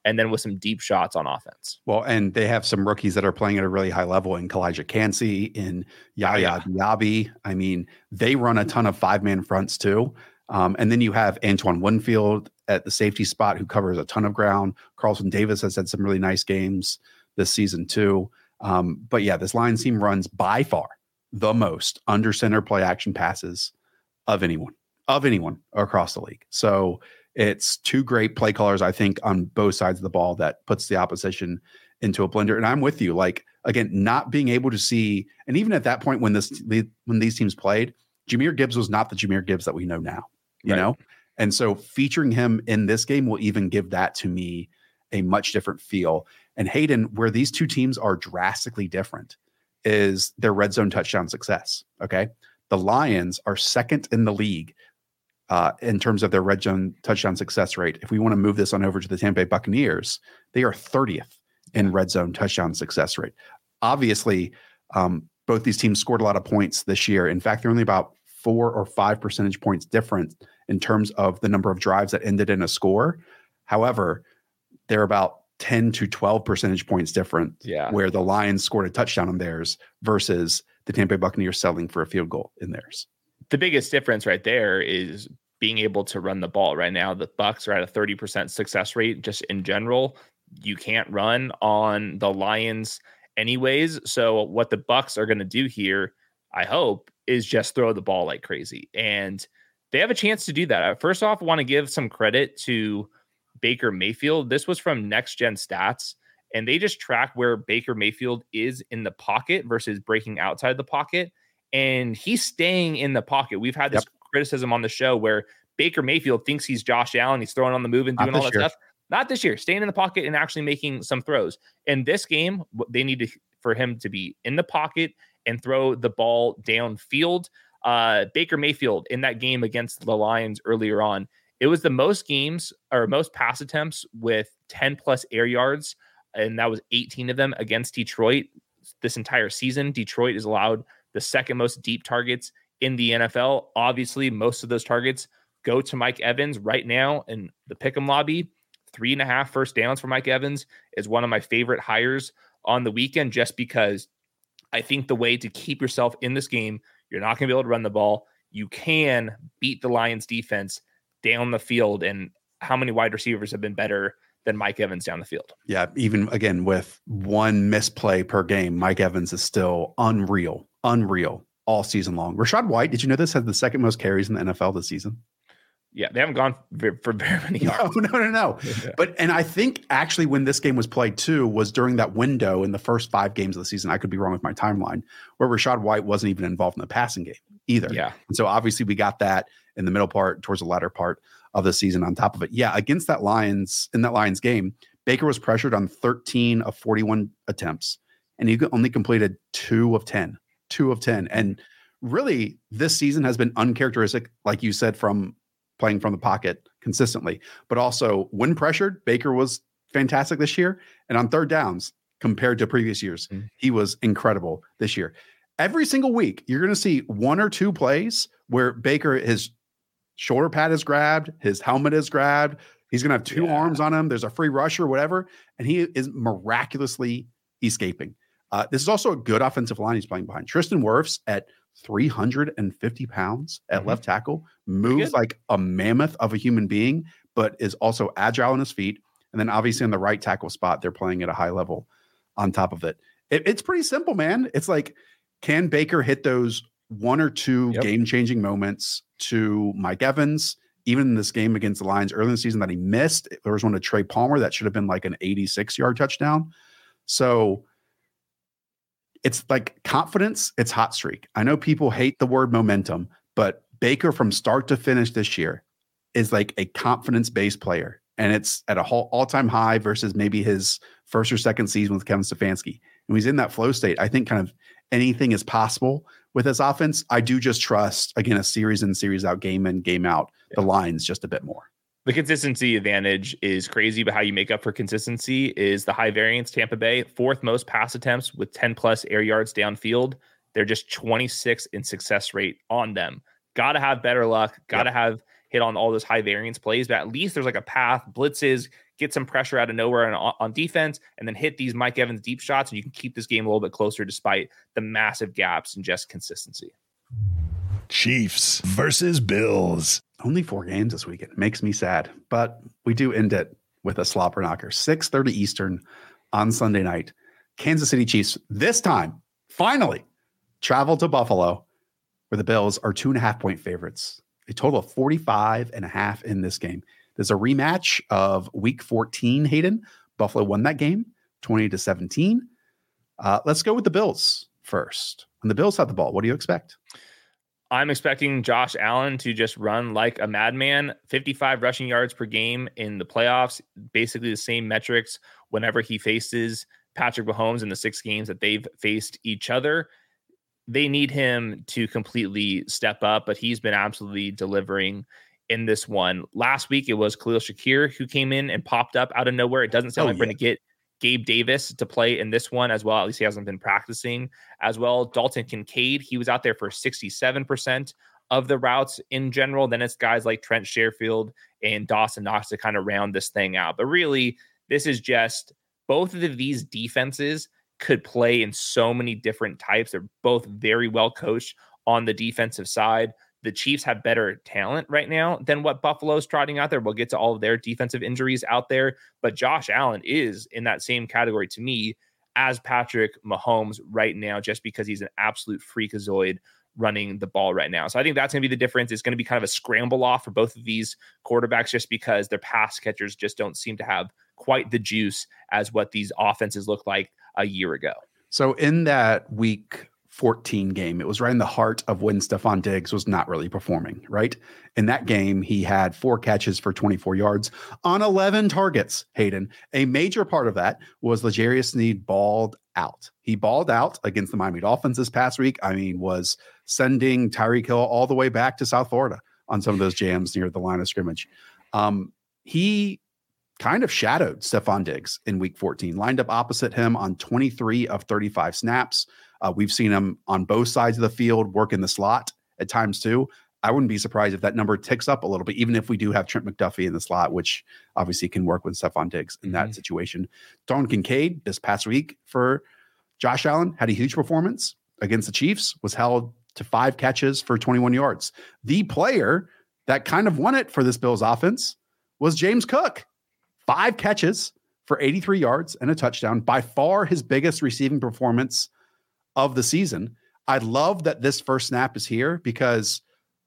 C: and then with some deep shots on offense.
B: Well, and they have some rookies that are playing at a really high level in Kalijah Kancey, in Yaya
C: yeah.
B: Diaby. I mean, they run a ton of five-man fronts too. Um, and then you have Antoine Winfield at the safety spot who covers a ton of ground. Carlton Davis has had some really nice games this season too. Um, but yeah, this Lions team runs by far the most under center play action passes of anyone, of anyone across the league. So it's two great play callers, I think, on both sides of the ball that puts the opposition into a blender. And I'm with you. Like, again, not being able to see, and even at that point when this when these teams played, Jahmyr Gibbs was not the Jahmyr Gibbs that we know now, you right. know? And so featuring him in this game will even give that to me a much different feel. And Hayden, where these two teams are drastically different is their red zone touchdown success. Okay. The Lions are second in the league uh, in terms of their red zone touchdown success rate. If we want to move this on over to the Tampa Bay Buccaneers, they are thirtieth in red zone touchdown success rate. Obviously, um, both these teams scored a lot of points this year. In fact, they're only about four or five percentage points different in terms of the number of drives that ended in a score. However, they're about ten to twelve percentage points different
C: yeah.
B: where the Lions scored a touchdown on theirs versus the Tampa Bay Buccaneers settling for a field goal in theirs.
C: The biggest difference right there is being able to run the ball. Right now, the Bucs are at a thirty percent success rate just in general. You can't run on the Lions anyways. So what the Bucs are going to do here, I hope, is just throw the ball like crazy. And they have a chance to do that. First off, I want to give some credit to Baker Mayfield. This was from Next Gen Stats, and they just track where Baker Mayfield is in the pocket versus breaking outside the pocket. And he's staying in the pocket. We've had this yep. criticism on the show where Baker Mayfield thinks he's Josh Allen. He's throwing on the move and doing all that year. stuff. Not this year, staying in the pocket and actually making some throws. In this game, they need to, for him to be in the pocket and throw the ball downfield. Uh, Baker Mayfield in that game against the Lions earlier on, it was the most games or most pass attempts with ten plus air yards, and that was eighteen of them against Detroit this entire season. Detroit is allowed the second most deep targets in the N F L. Obviously, most of those targets go to Mike Evans right now in the Pick'em lobby. Three and a half first downs for Mike Evans is one of my favorite hires on the weekend, just because I think the way to keep yourself in this game, you're not going to be able to run the ball. You can beat the Lions defense down the field. And how many wide receivers have been better than Mike Evans down the field?
B: Yeah. Even again, with one misplay per game, Mike Evans is still unreal, unreal all season long. Rachaad White, did you know this, has the second most carries in the N F L this season?
C: Yeah, they haven't gone for, for very many yards.
B: No, no, no, no. Yeah. But, and I think actually when this game was played too, was during that window in the first five games of the season. I could be wrong with my timeline, where Rachaad White wasn't even involved in the passing game either.
C: Yeah.
B: And so obviously we got that in the middle part, towards the latter part of the season on top of it. Yeah, against that Lions, in that Lions game, Baker was pressured on thirteen of forty-one attempts, and he only completed two of ten. Two of ten. And really, this season has been uncharacteristic, like you said, from playing from the pocket consistently, but also when pressured, Baker was fantastic this year. And on third downs compared to previous years, mm-hmm. he was incredible this year. Every single week, you're going to see one or two plays where Baker, his shoulder pad is grabbed, his helmet is grabbed. He's going to have two yeah. arms on him. There's a free rusher, whatever. And he is miraculously escaping. Uh, this is also a good offensive line he's playing behind. Tristan Wirfs at three hundred fifty pounds at mm-hmm. left tackle, moves like a mammoth of a human being, but is also agile on his feet. And then obviously in the right tackle spot, they're playing at a high level on top of it. it it's pretty simple, man. It's like, can Baker hit those one or two yep. game-changing moments to Mike Evans? Even in this game against the Lions early in the season that he missed, there was one to Trey Palmer that should have been like an eighty-six yard touchdown. So it's like confidence, it's hot streak. I know people hate the word momentum, but Baker from start to finish this year is like a confidence-based player. And it's at a whole all-time high versus maybe his first or second season with Kevin Stefanski. And he's in that flow state. I think kind of anything is possible with this offense. I do just trust, again, a series in, series out, game in, game out, yeah. the Lions just a bit more.
C: The consistency advantage is crazy, but how you make up for consistency is the high variance. Tampa Bay, fourth most pass attempts with ten plus air yards downfield. They're just twenty-sixth in success rate on them. Got to have better luck. Got to yep. have hit on all those high variance plays, but at least there's like a path, blitzes, get some pressure out of nowhere on, on defense, and then hit these Mike Evans deep shots, and you can keep this game a little bit closer despite the massive gaps in just consistency.
D: Chiefs versus Bills.
B: Only four games this weekend. Makes me sad, but we do end it with a slobber knocker. six thirty Eastern on Sunday night. Kansas City Chiefs, this time, finally, travel to Buffalo, where the Bills are two and a half point favorites. A total of forty-five and a half in this game. There's a rematch of week fourteen, Hayden. Buffalo won that game twenty to seventeen. Uh, let's go with the Bills first. When the Bills have the ball, what do you expect?
C: I'm expecting Josh Allen to just run like a madman, fifty-five rushing yards per game in the playoffs, basically the same metrics whenever he faces Patrick Mahomes in the six games that they've faced each other. They need him to completely step up, but he's been absolutely delivering in this one. Last week, it was Khalil Shakir who came in and popped up out of nowhere. It doesn't sound
B: oh,
C: like
B: yeah.
C: we're going to get Gabe Davis to play in this one as well. At least he hasn't been practicing as well. Dalton Kincaid, he was out there for sixty-seven percent of the routes in general. Then it's guys like Trent Sherfield and Dawson Knox to kind of round this thing out. But really, this is just both of these defenses could play in so many different types. They're both very well coached on the defensive side. The Chiefs have better talent right now than what Buffalo's trotting out there. We'll get to all of their defensive injuries out there, but Josh Allen is in that same category to me as Patrick Mahomes right now, just because he's an absolute freakazoid running the ball right now. So I think that's going to be the difference. It's going to be kind of a scramble off for both of these quarterbacks, just because their pass catchers just don't seem to have quite the juice as what these offenses look like a year ago.
B: So in that week fourteen game, it was right in the heart of when Stephon Diggs was not really performing, right? In that game, he had four catches for twenty-four yards on eleven targets, Hayden. A major part of that was L'Jarius Sneed balled out. He balled out against the Miami Dolphins this past week. I mean, was sending Tyreek Hill all the way back to South Florida on some of those jams near the line of scrimmage. Um, he kind of shadowed Stephon Diggs in week fourteen, lined up opposite him on twenty-three of thirty-five snaps. Uh, we've seen him on both sides of the field work in the slot at times too. I wouldn't be surprised if that number ticks up a little bit, even if we do have Trent McDuffie in the slot, which obviously can work with Stephon Diggs in that mm-hmm. situation. Dalton Kincaid this past week for Josh Allen had a huge performance against the Chiefs, was held to five catches for twenty-one yards. The player that kind of won it for this Bills offense was James Cook. Five catches for eighty-three yards and a touchdown, by far his biggest receiving performance of the season. I love that this first snap is here because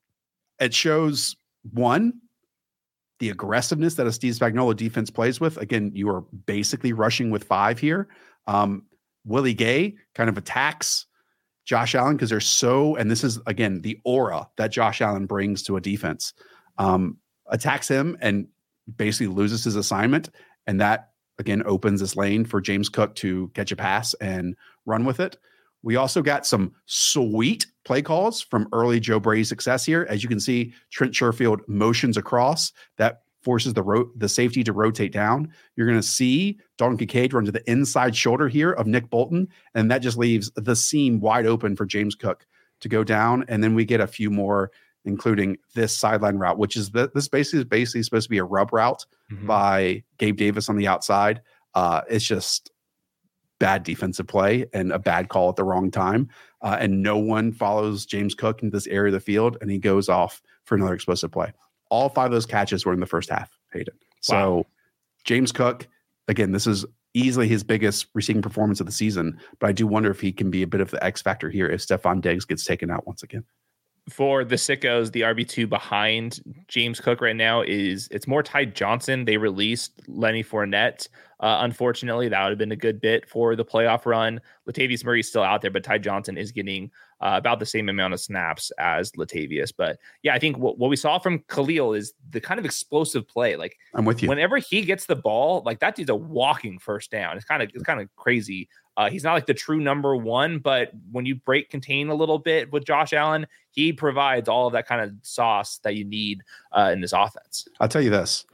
B: it shows, one, the aggressiveness that a Steve Spagnuolo defense plays with. Again, you are basically rushing with five here. Um, Willie Gay kind of attacks Josh Allen because they're so, and this is, again, the aura that Josh Allen brings to a defense, um, attacks him and basically loses his assignment. And that, again, opens this lane for James Cook to catch a pass and run with it. We also got some sweet play calls from early Joe Brady's success here. As you can see, Trent Sherfield motions across. That forces the ro- the safety to rotate down. You're going to see Dalton Kincaid run to the inside shoulder here of Nick Bolton, and that just leaves the seam wide open for James Cook to go down. And then we get a few more, including this sideline route, which is the, this basically is basically supposed to be a rub route mm-hmm. by Gabe Davis on the outside. Uh, it's just bad defensive play and a bad call at the wrong time. Uh, and no one follows James Cook into this area of the field, and he goes off for another explosive play. All five of those catches were in the first half, Hayden. So wow. James Cook, again, this is easily his biggest receiving performance of the season, but I do wonder if he can be a bit of the X factor here if Stephon Diggs gets taken out once again.
C: For the sickos, the R B two behind James Cook right now is it's more Ty Johnson. They released Lenny Fournette. Uh, unfortunately, that would have been a good bit for the playoff run. Latavius Murray is still out there, but Ty Johnson is getting uh, about the same amount of snaps as Latavius. But yeah, I think what, what we saw from Khalil is the kind of explosive play. Like
B: I'm with you.
C: Whenever he gets the ball, like that dude's a walking first down. It's kind of it's kind of crazy. Uh, he's not like the true number one, but when you break contain a little bit with Josh Allen, he provides all of that kind of sauce that you need uh, in this offense.
B: I'll tell you this.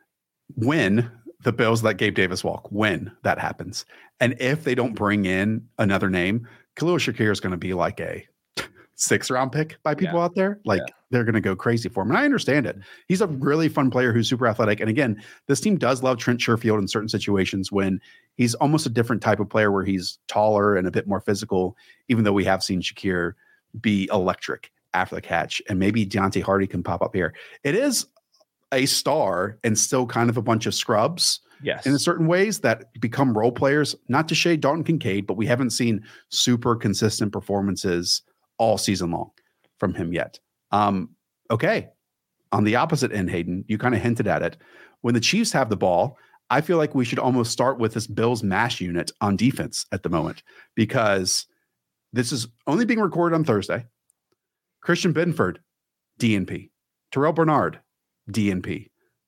B: When the Bills let Gabe Davis walk, when that happens, and if they don't bring in another name, Khalil Shakir is going to be like a six round pick by people
C: Yeah.
B: out there. Like
C: Yeah.
B: they're going to go crazy for him. And I understand it. He's a really fun player who's super athletic. And again, this team does love Trent Sherfield in certain situations when he's almost a different type of player where he's taller and a bit more physical, even though we have seen Shakir be electric after the catch. And maybe Deontay Hardy can pop up here. It is a star and still kind of a bunch of scrubs.
C: Yes.
B: In certain ways that become role players, not to shade Dalton Kincaid, but we haven't seen super consistent performances all season long from him yet. Um, okay. On the opposite end, Hayden, you kind of hinted at it. When the Chiefs have the ball, I feel like we should almost start with this Bills mash unit on defense at the moment, because this is only being recorded on Thursday. Christian Benford, D N P. Terrell Bernard, D N P.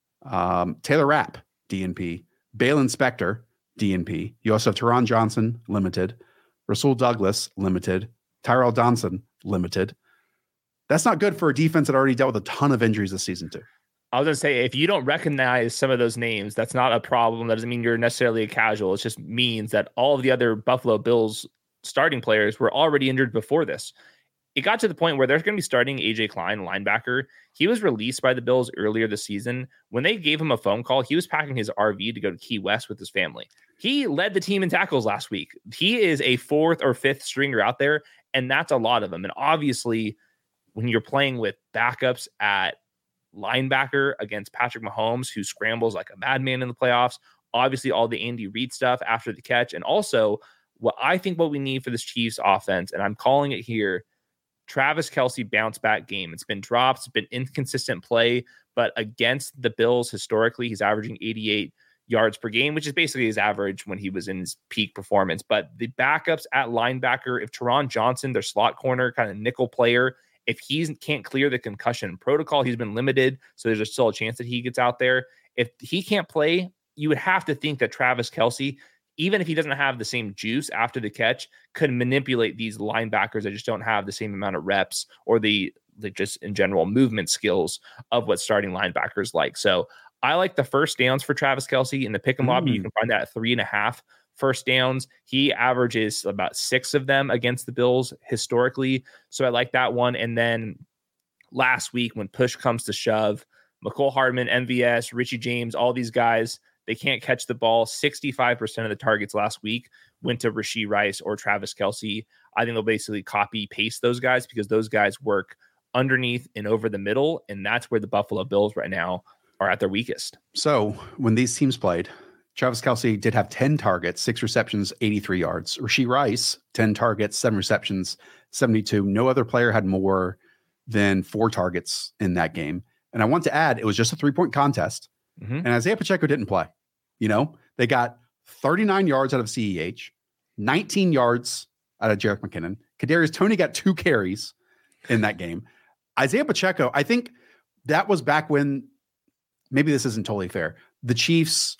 B: Um, Taylor Rapp, D N P. Balin Spector, D N P. You also have Teron Johnson, limited. Rasul Douglas, limited. Tyrell Johnson, limited. That's not good for a defense that already dealt with a ton of injuries this season, too.
C: I was going to say, if you don't recognize some of those names, that's not a problem. That doesn't mean you're necessarily a casual. It just means that all of the other Buffalo Bills starting players were already injured before this. It got to the point where they're going to be starting A J Klein, linebacker. He was released by the Bills earlier this season. When they gave him a phone call, he was packing his R V to go to Key West with his family. He led the team in tackles last week. He is a fourth or fifth stringer out there, and that's a lot of them. And obviously, when you're playing with backups at linebacker against Patrick Mahomes, who scrambles like a madman in the playoffs, obviously all the Andy Reid stuff after the catch, and also what I think what we need for this Chiefs offense, and I'm calling it here, Travis Kelce bounce back game. It's been dropped. It's been inconsistent play, but against the Bills, historically, he's averaging eighty-eight yards per game, which is basically his average when he was in his peak performance. But the backups at linebacker, if Teron Johnson, their slot corner, kind of nickel player, if he can't clear the concussion protocol, he's been limited. So there's still a chance that he gets out there. If he can't play, you would have to think that Travis Kelce, even if he doesn't have the same juice after the catch, could manipulate these linebackers that just don't have the same amount of reps or the, the just in general movement skills of what starting linebackers like. So I like the first downs for Travis Kelce in the pick and lobby.
B: Mm.
C: You can find that at three and a half first downs. He averages about six of them against the Bills historically. So I like that one. And then last week, when push comes to shove, Mecole Hardman, M V S, Richie James, all these guys, they can't catch the ball. sixty-five percent of the targets last week went to Rashee Rice or Travis Kelce. I think they'll basically copy paste those guys because those guys work underneath and over the middle. And that's where the Buffalo Bills right now are at their weakest.
B: So when these teams played, Travis Kelce did have ten targets, six receptions, eighty-three yards. Rashee Rice, ten targets, seven receptions, seventy-two. No other player had more than four targets in that game. And I want to add, it was just a three-point contest.
C: Mm-hmm.
B: And Isaiah Pacheco didn't play. You know, they got thirty-nine yards out of C E H, nineteen yards out of Jerick McKinnon. Kadarius Toney got two carries in that game. Isaiah Pacheco, I think that was back when, maybe this isn't totally fair, the Chiefs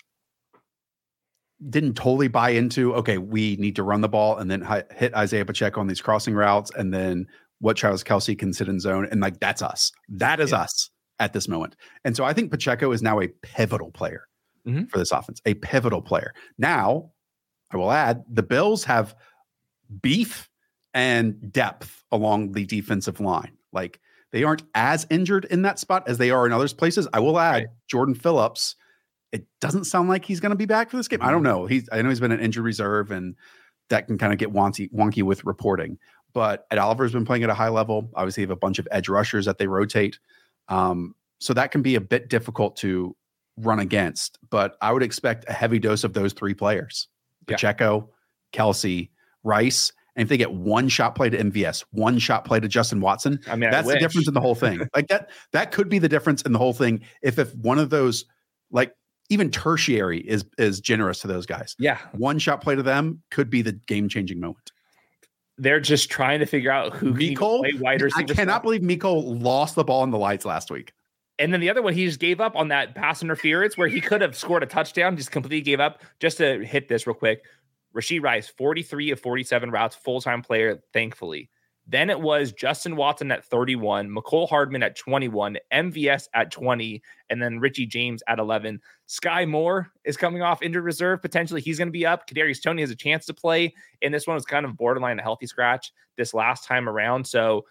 B: didn't totally buy into, okay, we need to run the ball and then hi- hit Isaiah Pacheco on these crossing routes and then what Travis Kelce can sit in zone. And like, that's us. That is yeah. us at this moment. And so I think Pacheco is now a pivotal player. Mm-hmm. For this offense, a pivotal player. Now, I will add, the Bills have beef and depth along the defensive line. Like, they aren't as injured in that spot as they are in other places. I will add, right. Jordan Phillips, it doesn't sound like he's going to be back for this game. I don't know. He's, I know he's been an injured reserve, and that can kind of get wonky, wonky with reporting. But Ed Oliver's been playing at a high level. Obviously, they have a bunch of edge rushers that they rotate. Um, so that can be a bit difficult to run against, but I would expect a heavy dose of those three players, yeah. Pacheco, Kelce, Rice. And if they get one shot play to M V S, one shot play to Justin Watson, I mean, that's I the difference in the whole thing. Like that, that could be the difference in the whole thing. If, if one of those, like even tertiary is, is generous to those guys.
C: Yeah.
B: One shot play to them could be the game-changing moment.
C: They're just trying to figure out who
B: Mecole,
C: can play wide receiver.
B: I cannot believe Mecole lost the ball in the lights last week.
C: And then the other one, he just gave up on that pass interference where he could have scored a touchdown, just completely gave up. Just to hit this real quick, Rashee Rice, forty-three of forty-seven routes, full-time player, thankfully. Then it was Justin Watson at thirty-one, Mecole Hardman at twenty-one, M V S at twenty, and then Richie James at eleven. Sky Moore is coming off injured reserve. Potentially he's going to be up. Kadarius Toney has a chance to play. And this one was kind of borderline a healthy scratch this last time around. So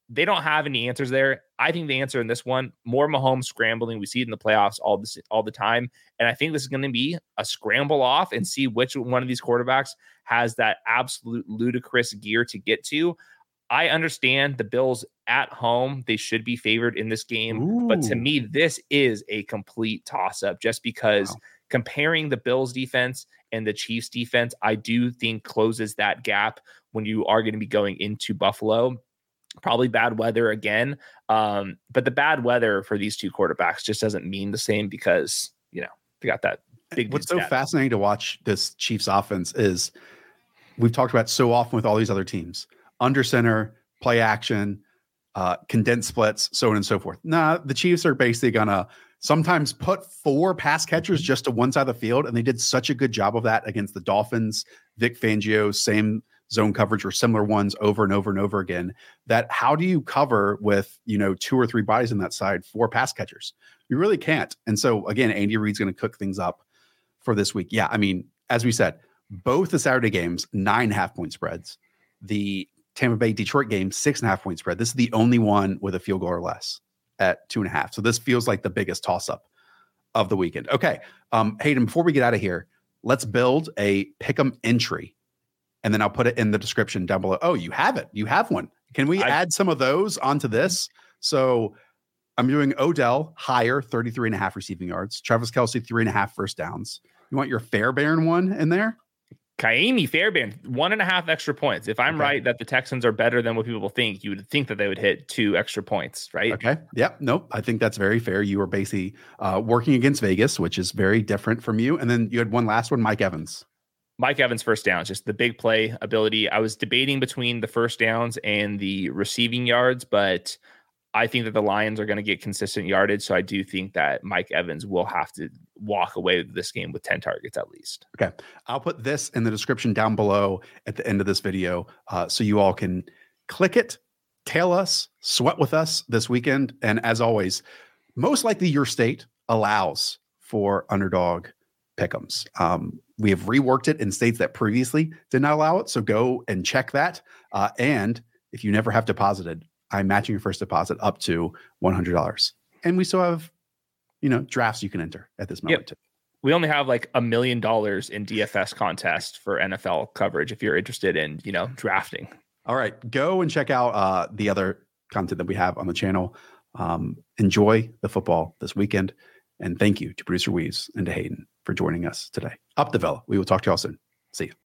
C: they don't have any answers there. I think the answer in this one, more Mahomes scrambling. We see it in the playoffs all this all the time. And I think this is going to be a scramble off and see which one of these quarterbacks has that absolute ludicrous gear to get to. I understand the Bills at home, they should be favored in this game. Ooh. But to me, this is a complete toss-up just because wow. comparing the Bills defense and the Chiefs defense, I do think closes that gap when you are going to be going into Buffalo. Probably bad weather again. Um, but the bad weather for these two quarterbacks just doesn't mean the same because, you know, they got that big.
B: What's so stat. fascinating to watch this Chiefs offense is we've talked about so often with all these other teams, under center, play action, uh, condensed splits, so on and so forth. Nah, the Chiefs are basically going to sometimes put four pass catchers just to one side of the field. And they did such a good job of that against the Dolphins, Vic Fangio, same zone coverage or similar ones over and over and over again, that how do you cover with, you know, two or three bodies on that side, four pass catchers? You really can't. And so again, Andy Reid's going to cook things up for this week. Yeah. I mean, as we said, both the Saturday games, nine half point spreads, the Tampa Bay Detroit game, six and a half point spread. This is the only one with a field goal or less at two and a half. So this feels like the biggest toss up of the weekend. Okay. Um, Hayden, before we get out of here, let's build a pick'em entry. And then I'll put it in the description down below. Oh, you have it. You have one. Can we I, add some of those onto this? So I'm doing Odell higher, thirty-three and a half receiving yards. Travis Kelce, three and a half first downs. You want your Fairbairn one in there?
C: Kaimi Fairbairn, one and a half extra points. If I'm okay. right that the Texans are better than what people think, you would think that they would hit two extra points, right?
B: Okay. Yep. Nope. I think that's very fair. You were basically uh, working against Vegas, which is very different from you. And then you had one last one, Mike Evans.
C: Mike Evans first downs, just the big play ability. I was debating between the first downs and the receiving yards, but I think that the Lions are going to get consistent yardage. So I do think that Mike Evans will have to walk away with this game with ten targets at least.
B: Okay. I'll put this in the description down below at the end of this video uh, so you all can click it, tail us, sweat with us this weekend. And as always, most likely your state allows for underdog pick'ems. Um, we have reworked it in states that previously did not allow it. So go and check that. Uh, and if you never have deposited, I'm matching your first deposit up to one hundred dollars. And we still have, you know, drafts you can enter at this moment. Yep. Too.
C: We only have like a million dollars in D F S contest for N F L coverage if you're interested in, you know, drafting.
B: All right. Go and check out uh, the other content that we have on the channel. Um, enjoy the football this weekend. And thank you to producer Weaves and to Hayden for joining us today. Up the Villa. We will talk to y'all soon. See you.